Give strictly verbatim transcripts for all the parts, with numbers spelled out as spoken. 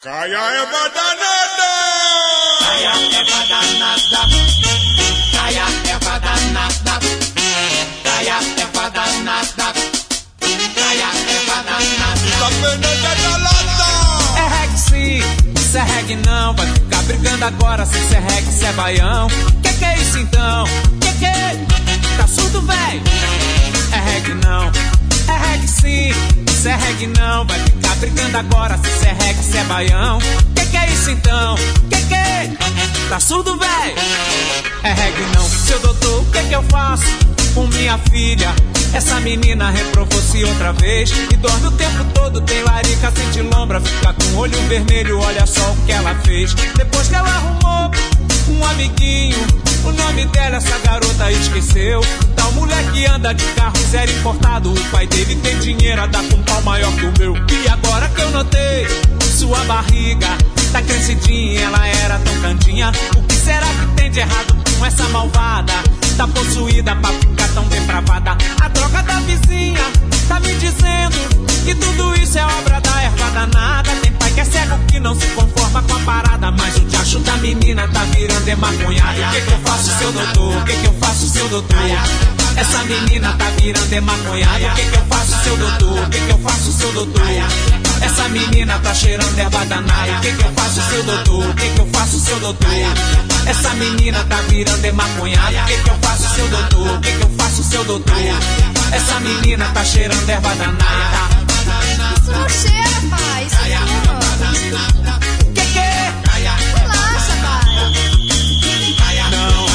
Caia é danada! Caia é danada! Caia é danada! Caia é danada! Caia é danada! Tá vendo da lata? É reggae sim, isso é reggae não. Vai ficar brigando agora se isso é reggae, se é baião. Que que é isso então? Que que é? Tá surdo, véi? É reggae não. É reggae sim, isso é reggae não. Vai ficar brigando agora se isso é reggae, se é baião. Que que é isso então? Que que é? Tá surdo, véi? É reggae não. Seu doutor, o que que eu faço com minha filha? Essa menina reprovou-se outra vez e dorme o tempo todo, tem larica, sente lombra, fica com o olho vermelho, olha só o que ela fez. Depois que ela arrumou um amiguinho, o nome dela essa garota esqueceu. Tal moleque anda de carro zero importado, o pai dele tem dinheiro a dar com um pau maior que o meu. E agora que eu notei, sua barriga tá crescidinha, ela era tão cantinha. O que será que tem de errado com essa malvada? Tá possuída pra ficar tão depravada. A droga da vizinha tá me dizendo que tudo isso é obra da erva danada. Tem pai que é cego que não se conforma com a parada, mas o diacho da menina tá virando emaconhado. O que que eu faço, seu doutor? O que que eu faço, seu doutor? Essa menina tá virando emaconhado. O que que eu faço, seu doutor? O que que eu faço, seu doutor? Essa menina tá cheirando erva danada. O que que eu faço, seu doutor? O que que eu faço, seu doutor? Essa menina tá virando emaconhada. O que que eu faço, seu doutor? O que que eu faço, seu doutor? Essa menina tá cheirando erva danada. Isso não cheira, pai. Isso fuma. Que que é? Relaxa, pai. Não.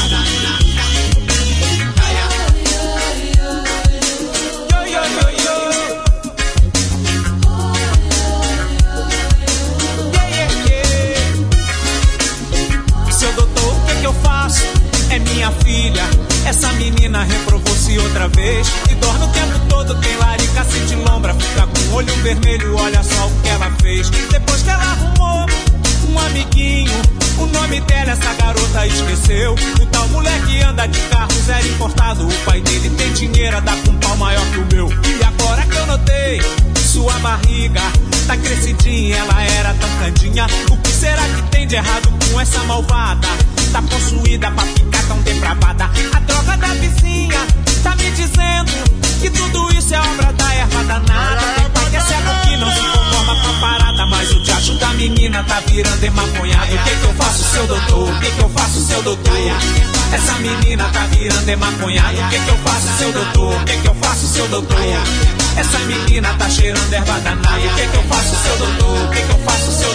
Yo, yo, yo, yo. Yeah, yeah, yeah. Seu doutor, o que que eu faço? É minha filha. Essa menina reprovou-se outra vez e dorme o tempo todo, tem larica, sente lombra, fica com o olho vermelho, olha só o que ela fez. Depois que ela arrumou um amiguinho, o nome dela essa garota esqueceu. O tal moleque anda de carro zero importado, o pai dele tem dinheiro a dar com um pau maior que o meu. E agora que eu notei, sua barriga tá crescidinha, ela era tão candinha. O que será que tem de errado com essa malvada? Tá possuída pra ficar tão depravada. A droga da vizinha tá me dizendo que tudo isso é obra da erva danada. Tem pai que é cego que não se conforma com a parada, mas o diacho da menina tá virando emaconhado. O que que eu faço, seu doutor? O que que eu faço, seu doutor? Essa menina tá virando emaconhado. O que que eu faço, seu doutor? O que que eu faço, seu doutor? Essa menina tá cheirando erva danada. O que que eu faço, seu doutor? O que que eu faço, seu